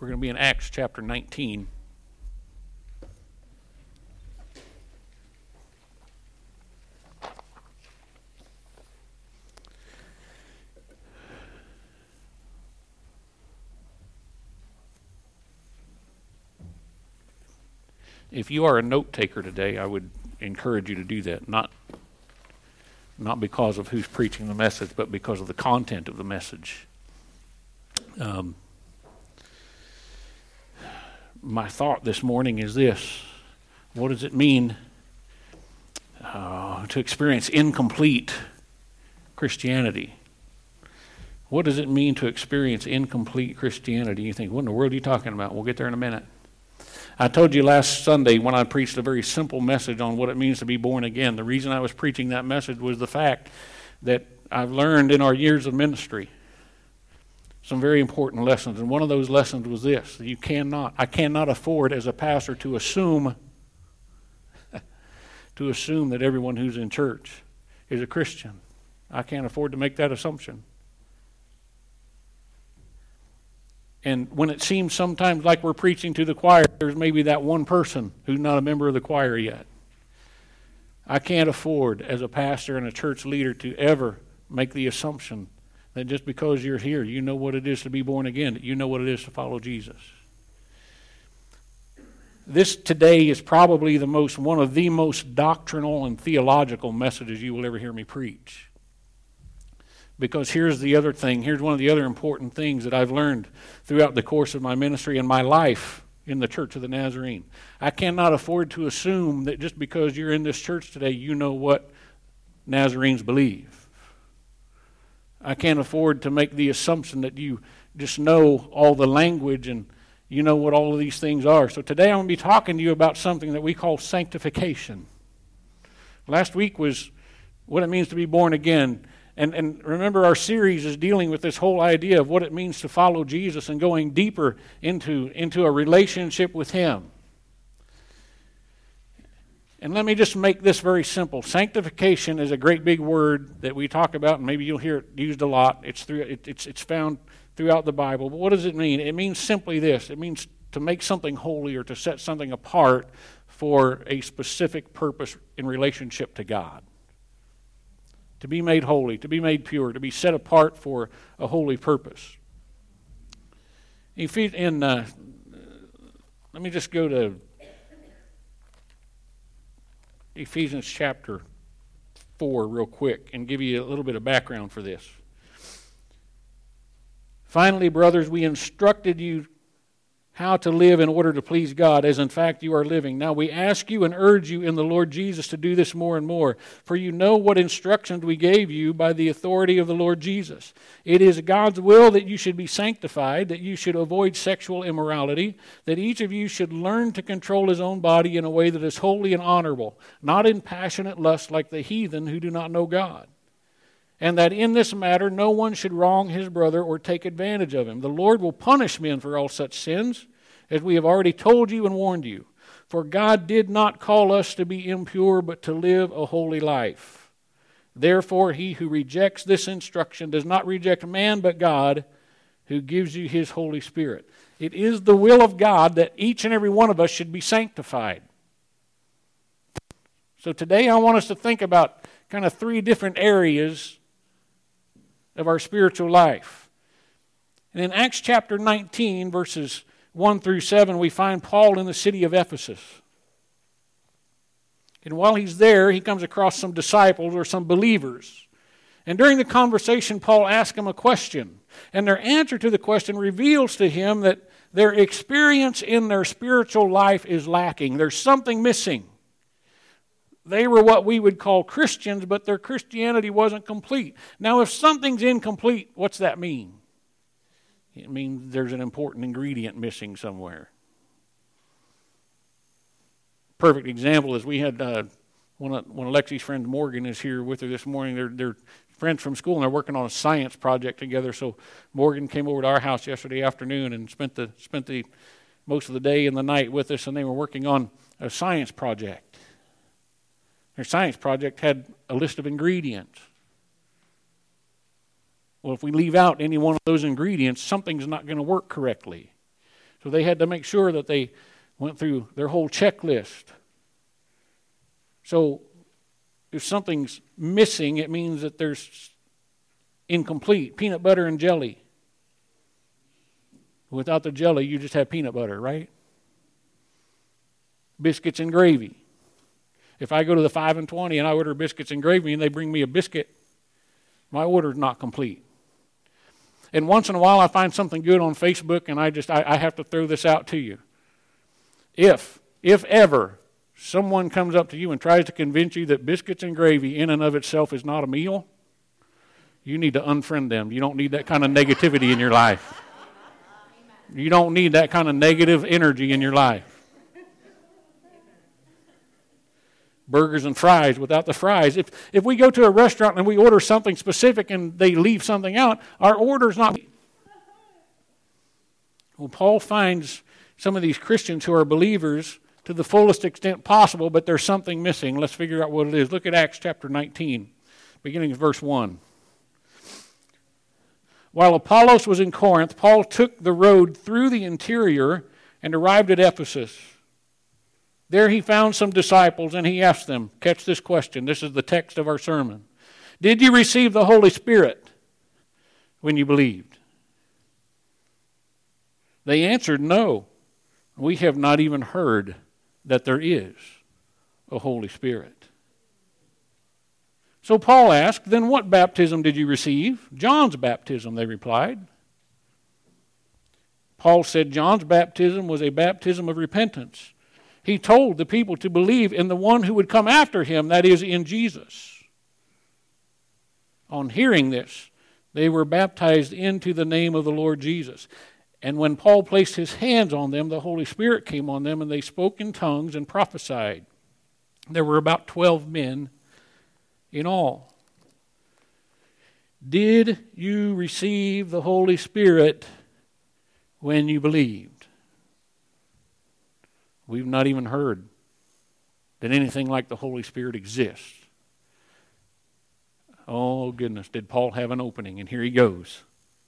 We're going to be in Acts chapter 19. If you are a note taker today, I would encourage you to do that, not because of who's preaching the message, but because of the content of the message. My thought this morning is this: what does it mean to experience incomplete Christianity? What does it mean to experience incomplete Christianity? You think, what in the world are you talking about? We'll get there in a minute. I told you last Sunday when I preached a very simple message on what it means to be born again. The reason I was preaching that message was the fact that I've learned in our years of ministry some very important lessons. And one of those lessons was this: I cannot afford as a pastor to assume that everyone who's in church is a Christian. I can't afford to make that assumption. And when it seems sometimes like we're preaching to the choir, there's maybe that one person who's not a member of the choir yet. I can't afford, as a pastor and a church leader, to ever make the assumption that just because you're here, you know what it is to be born again, that you know what it is to follow Jesus. This today is probably one of the most doctrinal and theological messages you will ever hear me preach. Because here's one of the other important things that I've learned throughout the course of my ministry and my life in the Church of the Nazarene. I cannot afford to assume that just because you're in this church today, you know what Nazarenes believe. I can't afford to make the assumption that you just know all the language and you know what all of these things are. So today I'm going to be talking to you about something that we call sanctification. Last week was what it means to be born again. And remember, our series is dealing with this whole idea of what it means to follow Jesus and going deeper into a relationship with Him. And let me just make this very simple. Sanctification is a great big word that we talk about, and maybe you'll hear it used a lot. It's found throughout the Bible. But what does it mean? It means simply this. It means to make something holy or to set something apart for a specific purpose in relationship to God. To be made holy, to be made pure, to be set apart for a holy purpose. Let me just go to Ephesians chapter 4 real quick and give you a little bit of background for this. Finally, brothers, we instructed you how to live in order to please God, as in fact you are living. Now we ask you and urge you in the Lord Jesus to do this more and more, for you know what instructions we gave you by the authority of the Lord Jesus. It is God's will that you should be sanctified, that you should avoid sexual immorality, that each of you should learn to control his own body in a way that is holy and honorable, not in passionate lust like the heathen who do not know God. And that in this matter no one should wrong his brother or take advantage of him. The Lord will punish men for all such sins, as we have already told you and warned you. For God did not call us to be impure, but to live a holy life. Therefore he who rejects this instruction does not reject man, but God, who gives you His Holy Spirit. It is the will of God that each and every one of us should be sanctified. So today I want us to think about kind of 3 different areas of our spiritual life. And in Acts chapter 19, verses 1 through 7, we find Paul in the city of Ephesus. And while he's there, he comes across some disciples or some believers. And during the conversation, Paul asks them a question. And their answer to the question reveals to him that their experience in their spiritual life is lacking. There's something missing. They were what we would call Christians, but their Christianity wasn't complete. Now, if something's incomplete, what's that mean? It means there's an important ingredient missing somewhere. Perfect example is we had one of Lexi's friends, Morgan, is here with her this morning. They're friends from school, and they're working on a science project together. So Morgan came over to our house yesterday afternoon and spent the most of the day and the night with us, and they were working on a science project. Their science project had a list of ingredients. Well, if we leave out any one of those ingredients, something's not going to work correctly. So they had to make sure that they went through their whole checklist. So if something's missing, it means that there's incomplete. Peanut butter and jelly. Without the jelly, you just have peanut butter, right? Biscuits and gravy. If I go to the 5 and 20 and I order biscuits and gravy and they bring me a biscuit, my order's not complete. And once in a while I find something good on Facebook and I have to throw this out to you. If ever someone comes up to you and tries to convince you that biscuits and gravy in and of itself is not a meal, you need to unfriend them. You don't need that kind of negativity in your life. You don't need that kind of negative energy in your life. Burgers and fries without the fries. If we go to a restaurant and we order something specific and they leave something out, our order's not. Well, Paul finds some of these Christians who are believers to the fullest extent possible, but there's something missing. Let's figure out what it is. Look at Acts chapter 19, beginning of verse 1. While Apollos was in Corinth, Paul took the road through the interior and arrived at Ephesus. There he found some disciples and he asked them, catch this question, this is the text of our sermon. Did you receive the Holy Spirit when you believed? They answered, no, we have not even heard that there is a Holy Spirit. So Paul asked, then what baptism did you receive? John's baptism, they replied. Paul said John's baptism was a baptism of repentance. He told the people to believe in the one who would come after him, that is, in Jesus. On hearing this, they were baptized into the name of the Lord Jesus. And when Paul placed his hands on them, the Holy Spirit came on them, and they spoke in tongues and prophesied. There were about 12 men in all. Did you receive the Holy Spirit when you believed? We've not even heard that anything like the Holy Spirit exists. Oh, goodness, did Paul have an opening? And here he goes.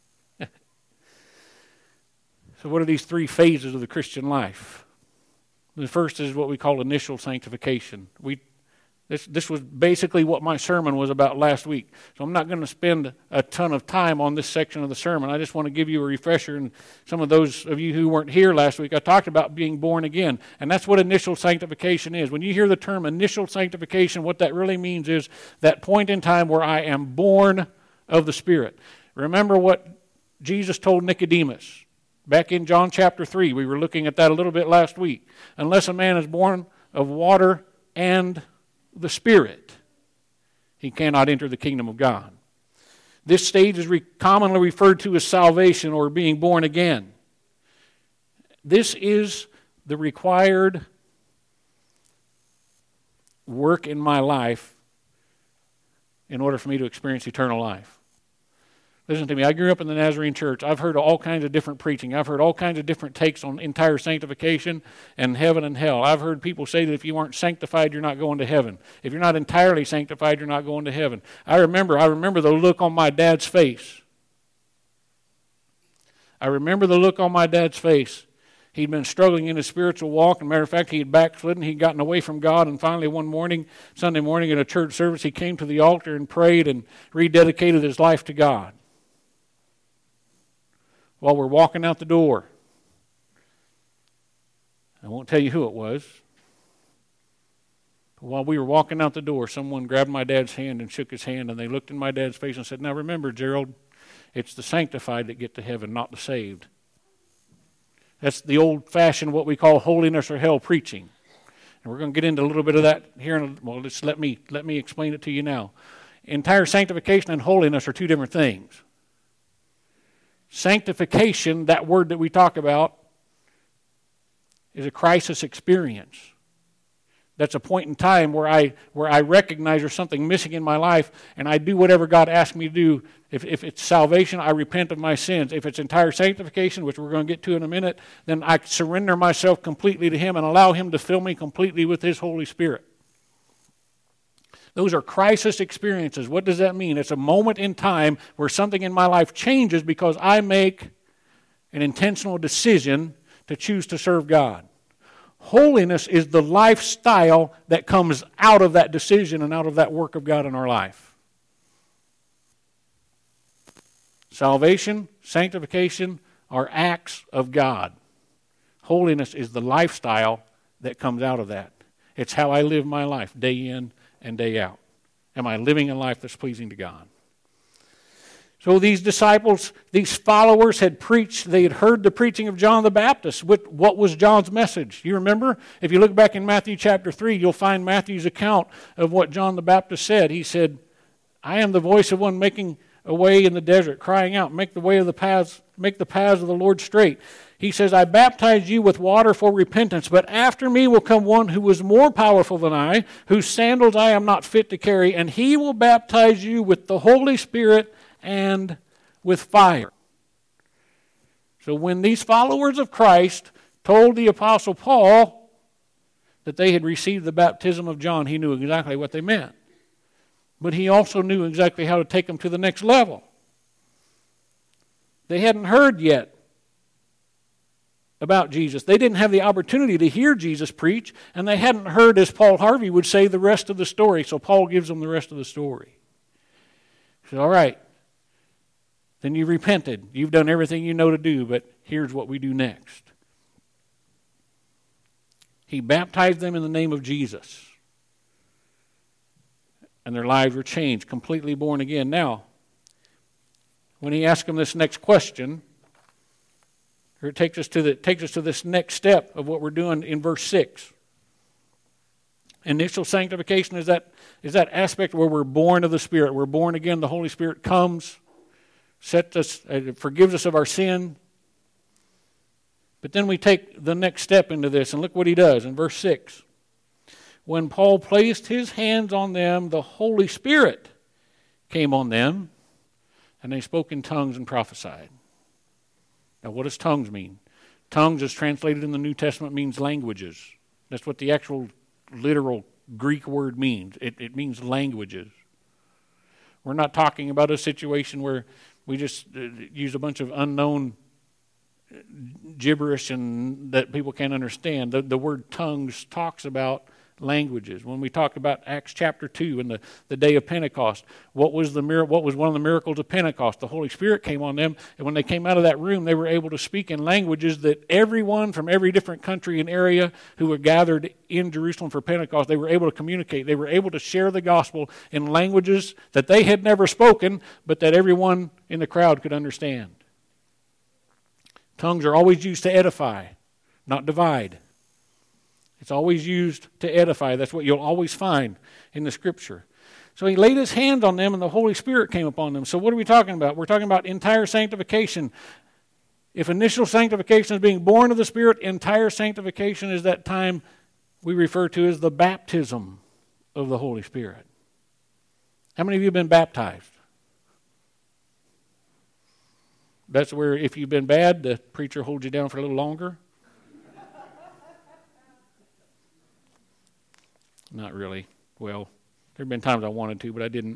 So what are these three phases of the Christian life? The first is what we call initial sanctification. This was basically what my sermon was about last week. So I'm not going to spend a ton of time on this section of the sermon. I just want to give you a refresher. And some of those of you who weren't here last week, I talked about being born again. And that's what initial sanctification is. When you hear the term initial sanctification, what that really means is that point in time where I am born of the Spirit. Remember what Jesus told Nicodemus back in John chapter 3. We were looking at that a little bit last week. Unless a man is born of water and the Spirit, he cannot enter the kingdom of God. This stage is commonly referred to as salvation or being born again. This is the required work in my life in order for me to experience eternal life. Listen to me, I grew up in the Nazarene church. I've heard all kinds of different preaching. I've heard all kinds of different takes on entire sanctification and heaven and hell. I've heard people say that if you aren't sanctified, you're not going to heaven. If you're not entirely sanctified, you're not going to heaven. I remember the look on my dad's face. He'd been struggling in his spiritual walk. As a matter of fact, he had backslidden. He'd gotten away from God. And finally one morning, Sunday morning at a church service, he came to the altar and prayed and rededicated his life to God. While we're walking out the door, I won't tell you who it was. But while we were walking out the door, someone grabbed my dad's hand and shook his hand, and they looked in my dad's face and said, now remember, Gerald, it's the sanctified that get to heaven, not the saved. That's the old-fashioned, what we call holiness or hell preaching. And we're going to get into a little bit of that here. Just let me explain it to you now. Entire sanctification and holiness are two different things. Sanctification, that word that we talk about, is a crisis experience. That's a point in time where I recognize there's something missing in my life, and I do whatever God asks me to do. If it's salvation, I repent of my sins. If it's entire sanctification, which we're going to get to in a minute, then I surrender myself completely to Him and allow Him to fill me completely with His Holy Spirit. Those are crisis experiences. What does that mean? It's a moment in time where something in my life changes because I make an intentional decision to to choose to serve God. Holiness is the lifestyle that comes out of that decision and out of that work of God in our life. Salvation, sanctification are acts of God. Holiness is the lifestyle that comes out of that. It's how I live my life day in and day out. Am I living a life that's pleasing to God? So these disciples, these followers had preached, they had heard the preaching of John the Baptist. What was John's message? You remember? If you look back in Matthew chapter 3, you'll find Matthew's account of what John the Baptist said. He said, I am the voice of one making a way in the desert, crying out, make the paths of the Lord straight. He says, I baptize you with water for repentance, but after me will come one who is more powerful than I, whose sandals I am not fit to carry, and he will baptize you with the Holy Spirit and with fire. So when these followers of Christ told the Apostle Paul that they had received the baptism of John, he knew exactly what they meant. But he also knew exactly how to take them to the next level. They hadn't heard yet about Jesus. They didn't have the opportunity to hear Jesus preach, and they hadn't heard, as Paul Harvey would say, the rest of the story. So Paul gives them the rest of the story. He said, all right, then you repented. You've done everything you know to do, but here's what we do next. He baptized them in the name of Jesus. And their lives were changed, completely born again. Now, when he asked them this next question, it takes us to this next step of what we're doing in verse 6. Initial sanctification is that aspect where we're born of the Spirit. We're born again. The Holy Spirit comes, forgives us of our sin. But then we take the next step into this, and look what he does in verse 6. When Paul placed his hands on them, the Holy Spirit came on them, and they spoke in tongues and prophesied. Now, what does tongues mean? Tongues, as translated in the New Testament, means languages. That's what the actual literal Greek word means. It means languages. We're not talking about a situation where we just use a bunch of unknown gibberish and that people can't understand. The word tongues talks about languages. When we talk about Acts chapter 2 and the day of Pentecost, what was one of the miracles of Pentecost? The Holy Spirit came on them, and when they came out of that room, they were able to speak in languages that everyone from every different country and area who were gathered in Jerusalem for Pentecost, they were able to communicate. They were able to share the gospel in languages that they had never spoken, but that everyone in the crowd could understand. Tongues are always used to edify, not divide. It's always used to edify. That's what you'll always find in the Scripture. So he laid his hand on them, and the Holy Spirit came upon them. So what are we talking about? We're talking about entire sanctification. If initial sanctification is being born of the Spirit, entire sanctification is that time we refer to as the baptism of the Holy Spirit. How many of you have been baptized? That's where if you've been bad, the preacher holds you down for a little longer. Not really. Well, there have been times I wanted to, but I didn't.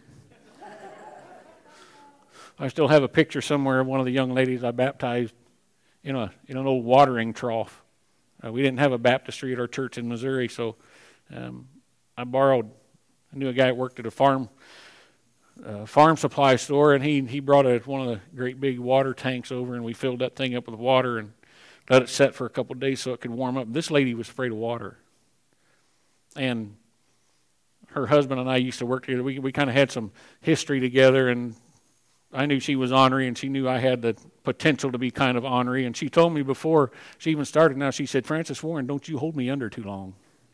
I still have a picture somewhere of one of the young ladies I baptized in an old watering trough. We didn't have a baptistry at our church in Missouri, so I knew a guy that worked at a farm supply store, and he brought one of the great big water tanks over, and we filled that thing up with water and let it set for a couple of days so it could warm up. This lady was afraid of water. And her husband and I used to work together. We kind of had some history together, and I knew she was ornery, and she knew I had the potential to be kind of ornery. And she told me before she even started, now she said, Francis Warren, don't you hold me under too long.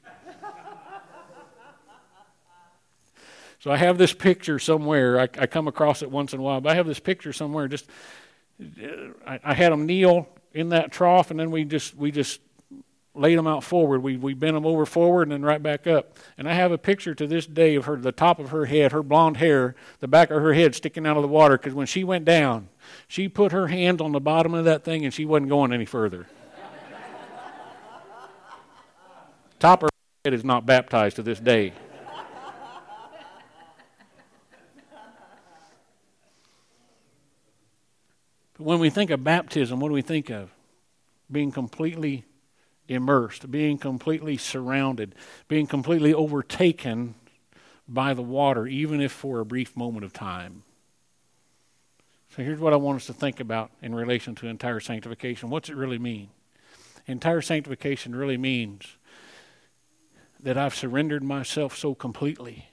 So I have this picture somewhere. I come across it once in a while, but I have this picture somewhere. I had them kneel in that trough, and then we just laid them out forward. We bent them over forward and then right back up. And I have a picture to this day of her, the top of her head, her blonde hair, the back of her head sticking out of the water, because when she went down, she put her hand on the bottom of that thing and she wasn't going any further. Top of her head is not baptized to this day. But when we think of baptism, what do we think of? being completely immersed, being completely surrounded, being completely overtaken by the water, even if for a brief moment of time. So here's what I want us to think about in relation to entire sanctification. What's it really mean? Entire sanctification really means that I've surrendered myself so completely,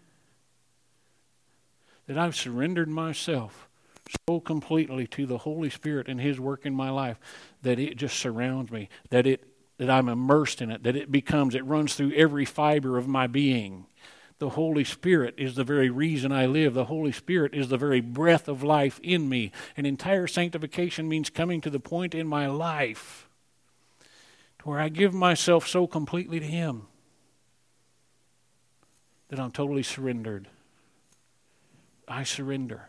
that I've surrendered myself so completely to the Holy Spirit and His work in my life that it just surrounds me, that I'm immersed in it, that it runs through every fiber of my being. The Holy Spirit is the very reason I live. The Holy Spirit is the very breath of life in me. And entire sanctification means coming to the point in my life where I give myself so completely to Him that I'm totally surrendered. I surrender.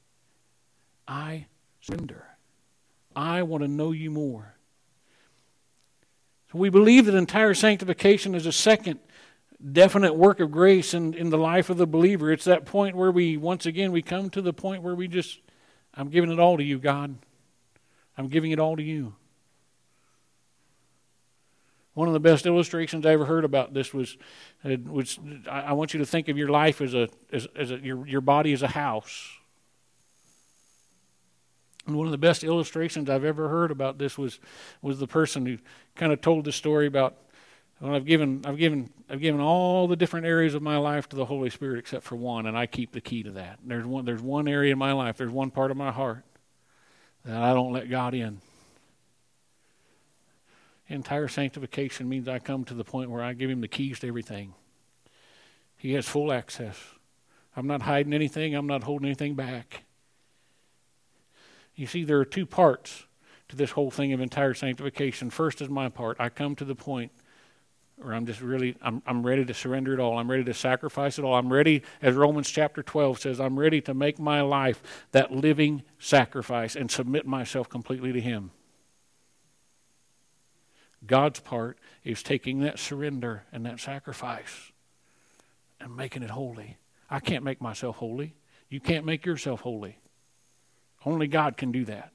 I surrender. I want to know You more. So we believe that entire sanctification is a second definite work of grace in the life of the believer. It's that point where we come to the point where I'm giving it all to You, God. I'm giving it all to You. One of the best illustrations I ever heard about this was I want you to think of your life as your body as a house. And one of the best illustrations I've ever heard about this was the person who kind of told the story about, well, I've given all the different areas of my life to the Holy Spirit except for one, and I keep the key to that. There's one area in my life, there's one part of my heart that I don't let God in. Entire sanctification means I come to the point where I give Him the keys to everything. He has full access. I'm not hiding anything. I'm not holding anything back. You see, there are two parts to this whole thing of entire sanctification. First is my part. I come to the point where I'm ready to surrender it all. I'm ready to sacrifice it all. I'm ready, as Romans chapter 12 says, I'm ready to make my life that living sacrifice and submit myself completely to Him. God's part is taking that surrender and that sacrifice and making it holy. I can't make myself holy. You can't make yourself holy. Only God can do that.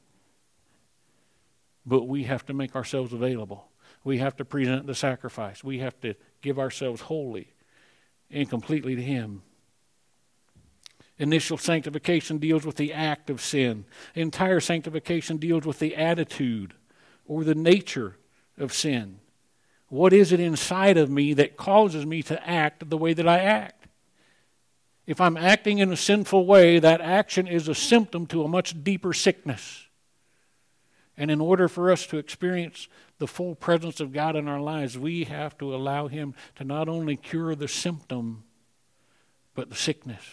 But we have to make ourselves available. We have to present the sacrifice. We have to give ourselves wholly and completely to Him. Initial sanctification deals with the act of sin. Entire sanctification deals with the attitude or the nature of sin. What is it inside of me that causes me to act the way that I act? If I'm acting in a sinful way, that action is a symptom to a much deeper sickness. And in order for us to experience the full presence of God in our lives, we have to allow Him to not only cure the symptom, but the sickness.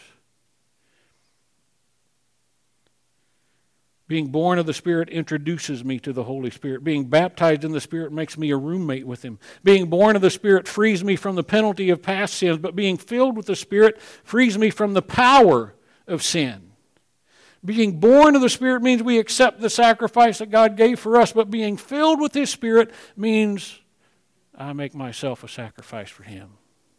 Being born of the Spirit introduces me to the Holy Spirit. Being baptized in the Spirit makes me a roommate with Him. Being born of the Spirit frees me from the penalty of past sins, but being filled with the Spirit frees me from the power of sin. Being born of the Spirit means we accept the sacrifice that God gave for us, but being filled with His Spirit means I make myself a sacrifice for Him.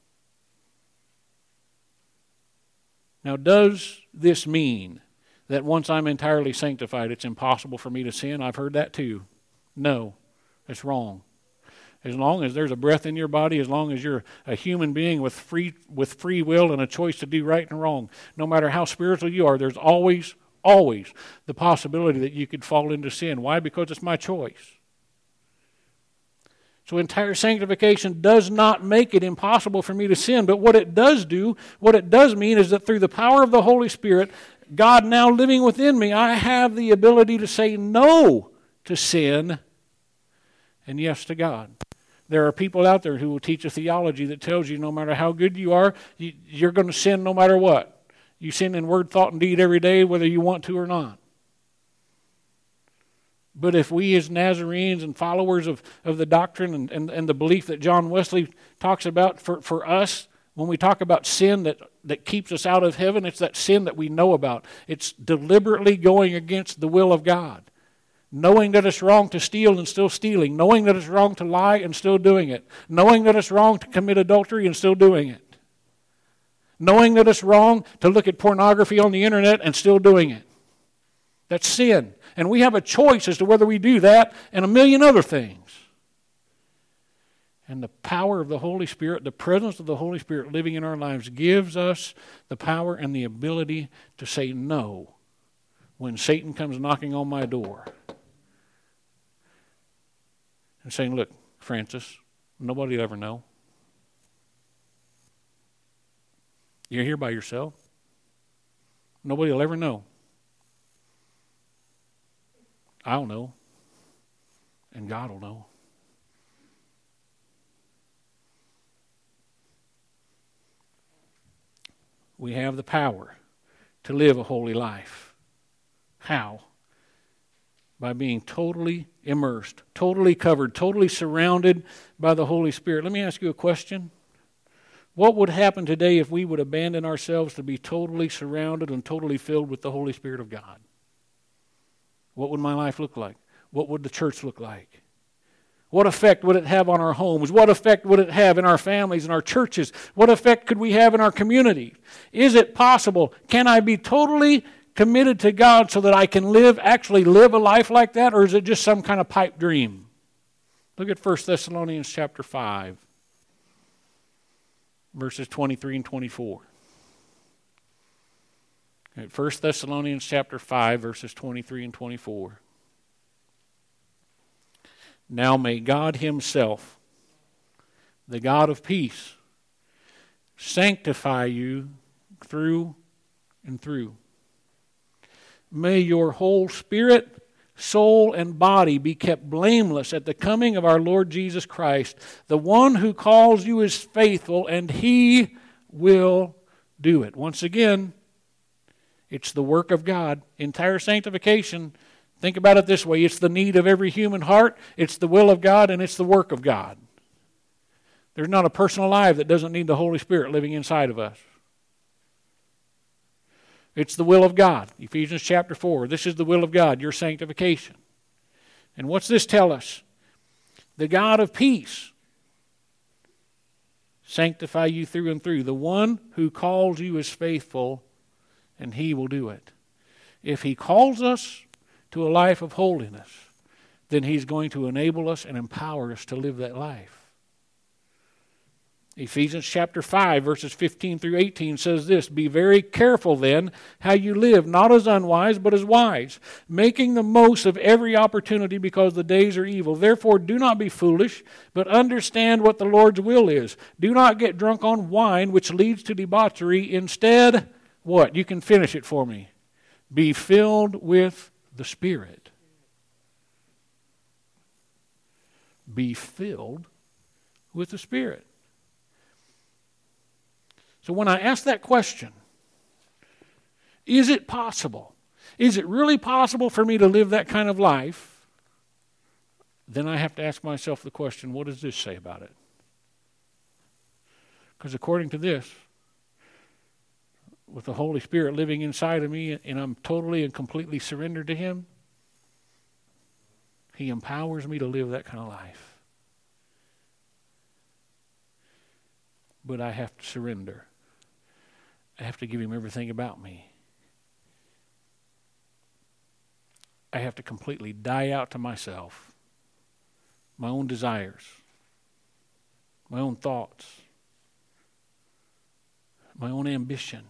Now, does this mean that once I'm entirely sanctified, it's impossible for me to sin? I've heard that too. No, that's wrong. As long as there's a breath in your body, as long as you're a human being with free will and a choice to do right and wrong, no matter how spiritual you are, there's always the possibility that you could fall into sin. Why? Because it's my choice. So entire sanctification does not make it impossible for me to sin, but what it does mean is that through the power of the Holy Spirit, God now living within me, I have the ability to say no to sin and yes to God. There are people out there who will teach a theology that tells you no matter how good you are, you're going to sin no matter what. You sin in word, thought, and deed every day, whether you want to or not. But if we as Nazarenes and followers of the doctrine and the belief that John Wesley talks about for us, when we talk about sin that keeps us out of heaven, it's that sin that we know about. It's deliberately going against the will of God. Knowing that it's wrong to steal and still stealing. Knowing that it's wrong to lie and still doing it. Knowing that it's wrong to commit adultery and still doing it. Knowing that it's wrong to look at pornography on the internet and still doing it. That's sin. And we have a choice as to whether we do that and a million other things. And the power of the Holy Spirit, the presence of the Holy Spirit living in our lives gives us the power and the ability to say no when Satan comes knocking on my door. And saying, look, Francis, nobody will ever know. You're here by yourself. Nobody will ever know. I'll know. And God will know. We have the power to live a holy life. How? By being totally immersed, totally covered, totally surrounded by the Holy Spirit. Let me ask you a question. What would happen today if we would abandon ourselves to be totally surrounded and totally filled with the Holy Spirit of God? What would my life look like? What would the church look like? What effect would it have on our homes? What effect would it have in our families and our churches? What effect could we have in our community? Is it possible? Can I be totally committed to God so that I can actually live a life like that, or is it just some kind of pipe dream? Look at 1 Thessalonians chapter 5, verses 23 and 24. 1 Thessalonians chapter 5, verses 23 and 24. Now may God himself, the God of peace, sanctify you through and through. May your whole spirit, soul, and body be kept blameless at the coming of our Lord Jesus Christ. The one who calls you is faithful, and he will do it. Once again, it's the work of God. Entire sanctification, think about it this way. It's the need of every human heart, it's the will of God, and it's the work of God. There's not a person alive that doesn't need the Holy Spirit living inside of us. It's the will of God. Ephesians chapter 4. This is the will of God, your sanctification. And what's this tell us? The God of peace sanctify you through and through. The one who calls you is faithful, and he will do it. If he calls us to a life of holiness, then he's going to enable us and empower us to live that life. Ephesians chapter 5, verses 15 through 18 says this, be very careful then how you live, not as unwise, but as wise, making the most of every opportunity because the days are evil. Therefore, do not be foolish, but understand what the Lord's will is. Do not get drunk on wine, which leads to debauchery. Instead, what? You can finish it for me. Be filled with the Spirit. Be filled with the Spirit. So when I ask that question, is it possible? Is it really possible for me to live that kind of life? Then I have to ask myself the question, what does this say about it? Because according to this, with the Holy Spirit living inside of me and I'm totally and completely surrendered to Him, He empowers me to live that kind of life. But I have to surrender. I have to give Him everything about me. I have to completely die out to myself, my own desires, my own thoughts, my own ambition.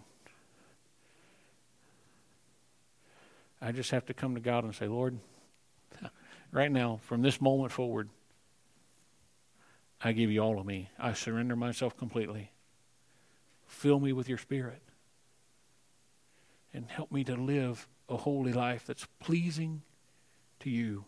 I just have to come to God and say, Lord, right now, from this moment forward, I give you all of me. I surrender myself completely. Fill me with your Spirit. And help me to live a holy life that's pleasing to you.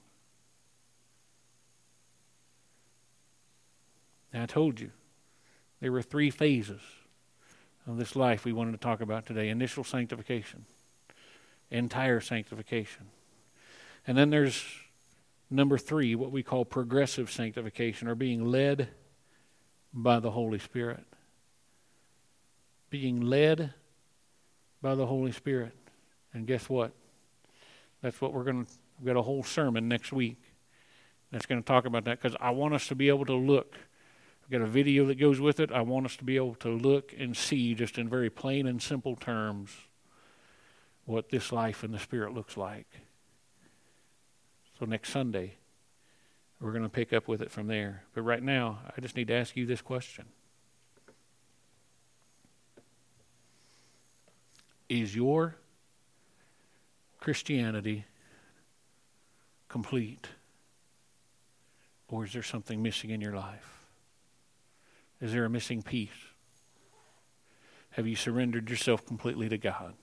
Now, I told you, there were 3 phases of this life we wanted to talk about today. Initial sanctification. Entire sanctification. And then there's number 3, what we call progressive sanctification, or being led by the Holy Spirit. Being led by the Holy Spirit. And guess what? That's what we've got a whole sermon next week that's going to talk about that, because I want us to be able to look. I've got a video that goes with it. I want us to be able to look and see, just in very plain and simple terms, what this life in the Spirit looks like. So next Sunday, we're going to pick up with it from there. But right now, I just need to ask you this question. Is your Christianity complete? Or is there something missing in your life? Is there a missing piece? Have you surrendered yourself completely to God?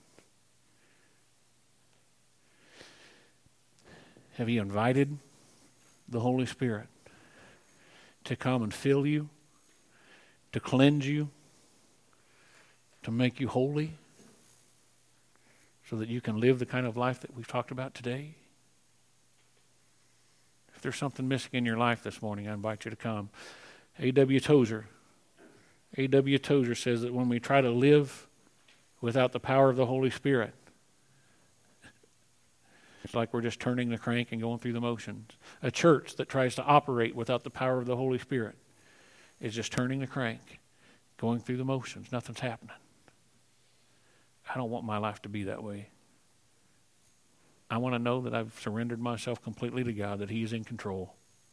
Have you invited the Holy Spirit to come and fill you, to cleanse you, to make you holy, so that you can live the kind of life that we've talked about today? If there's something missing in your life this morning, I invite you to come. A.W. Tozer says that when we try to live without the power of the Holy Spirit, it's like we're just turning the crank and going through the motions. A church that tries to operate without the power of the Holy Spirit is just turning the crank, going through the motions. Nothing's happening. I don't want my life to be that way. I want to know that I've surrendered myself completely to God, that He's in control,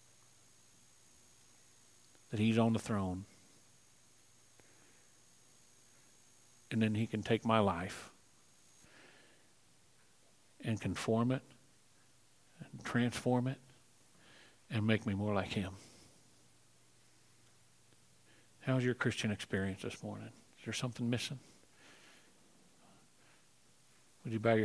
that He's on the throne. And then He can take my life and conform it and transform it and make me more like Him. How's your Christian experience this morning? Is there something missing? Would you bow your